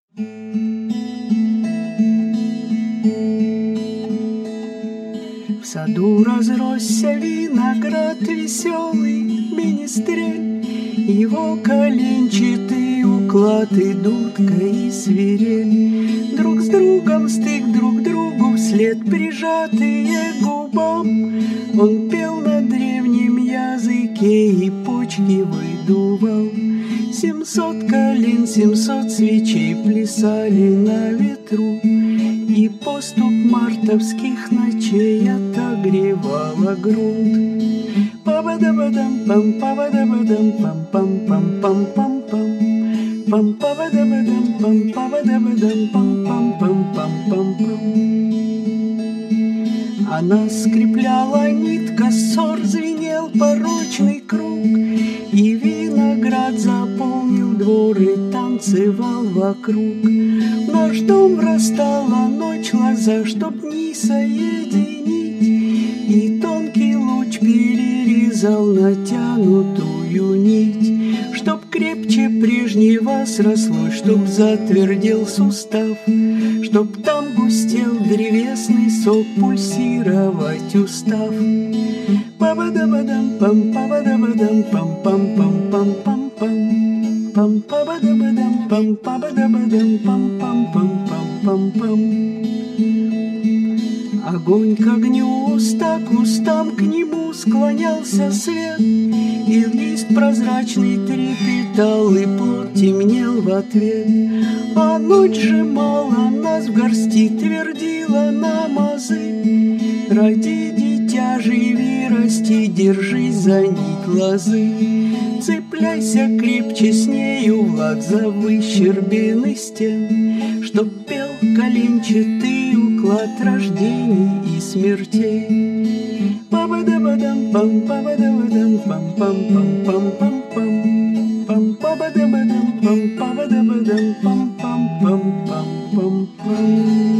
В саду разросся виноград веселый, министрель, его коленчатый уклад и дудка и свирель. Друг с другом стык друг другу вслед прижатые губам. Он пел на древнем языке и почки выдувал. 700 колен, 700 свечей плясали на ветру, и поступ мартовских ночей отогревала грунт. Па-ба-да-ба-дам-пам, па-ба-да-ба-дам-пам-пам-пам-пам-пам-пам. Пам-па-ба-да-ба-дам-пам, па-ба-да-ба-дам-пам-пам-пам-пам-пам. Она скрепляла нитка, ссор звенел порочный круг, и виноград заполнил двор и танцевал вокруг. В наш дом врастала ночь лоза, чтоб дни соединить, и тонкий луч перерезал натянутую нить, чтоб крепче прежнего срослось, чтоб затвердел сустав, чтоб там густел древесный сок, пульсировать устав. Па-ба-да-ба-дам-пам, па-ба-да-ба-дам-пам-пам-пам-пам-пам. Пам-па-ба-да-ба-дам-пам, па-ба-да-ба-дам-пам-пам-пам-пам-пам. Огонь к огню, уста к устам, к нему склонялся свет, и лист прозрачный трепетал, и плод темнел в ответ. А ночь сжимала нас в горсти, твердила нам азы: роди, дитя, живи, расти, держись за нить лозы. Цепляйся крепче с нею, Влад, за выщербины стен, чтоб пел коленчатый уклад рождений и смертей. Па-ба-да-ба-дам-пам, па-ба-да-ба-дам-пам-пам-пам-пам-пам. Пам-па-ба-да-ба-дам-пам, па-ба-да-ба-дам-пам-пам-пам-пам-пам-пам.